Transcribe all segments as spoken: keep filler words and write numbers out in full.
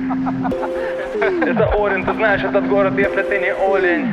Это Орен, ты знаешь этот город, если ты не олень.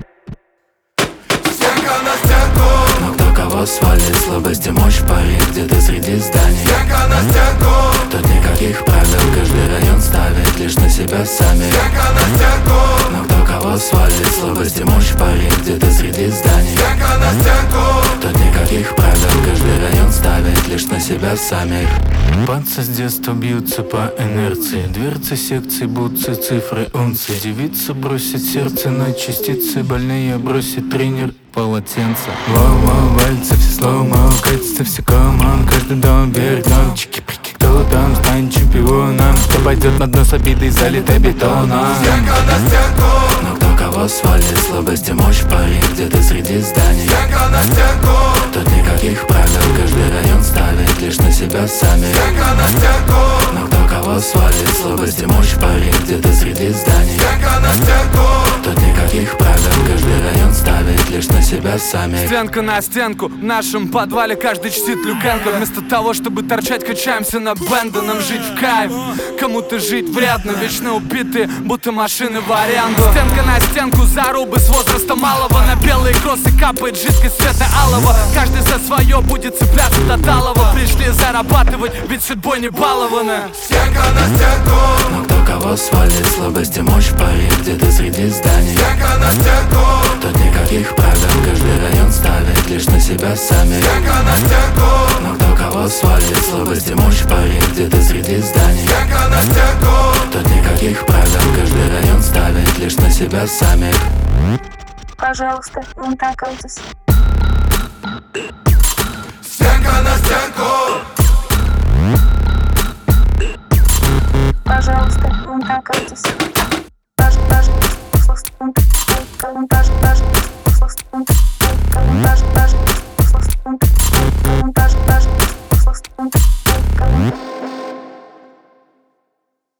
Стенка на стенку. Но кто кого свалит, слабость и мощь парит где-то среди зданий. Стенка на стенку. Тут никаких правил, каждый район ставит лишь на себя сами. Стенка на стенку. Но кто кого свалит, слабость и мощь парит где-то среди зданий. Стенка на стенку. Тут никаких правил, каждый район ставит лишь на себя сами. Панцы с детства бьются по инерции. Дверцы секций, бутсы, цифры, унции. Девица бросит сердце на частицы. Больные бросит тренер полотенце. Воу-воу, вальцы, все слоумо, катится все команд. Каждый дом вверх, дом, чики-прики. Кто там станет чемпионом? Кто пойдет на дно с обидой, залитой бетоном? Стенка на стенку. Но кто кого свалит, слабость и мощь парит где-то среди зданий. Стенка на стенку. Тут никаких правил, каждый район ставит лишь на себя сами. Стенка на стенку. Но кто кого свалит, слабость и мощь парит где-то среди зданий. Стенка на стенку. Тут никаких правил, каждый район ставит лишь на себя сами. Стенка на стенку, в нашем подвале каждый чтит Люкенко. Вместо того, чтобы торчать, качаемся на бенду. Нам жить в кайф, кому-то жить вредно. Вечно убитые, будто машины в аренду. Стенка на стенку, зарубы с возраста малого. На белые кроссы капает жидкость цвета алого. Каждый за свое будет цепляться до талого. Пришли зарабатывать, ведь судьбой не балованы. Стенка на стенку. Но кто кого свалит, слабость и мощь парит где-то среди зданий. Стенка на стенку. Тут никаких правил, каждый район ставит лишь на себя сами. Стенка на стенку. Но кто кого свалит, слабость и мощь парит где-то среди зданий. Стенка на стенку. Тут никаких правил, каждый район ставит лишь на себя сами. Пожалуйста, не такайтесь. Стенка на стенку. Пожалуйста, не такайтесь. Пожалуйста, не такайтесь.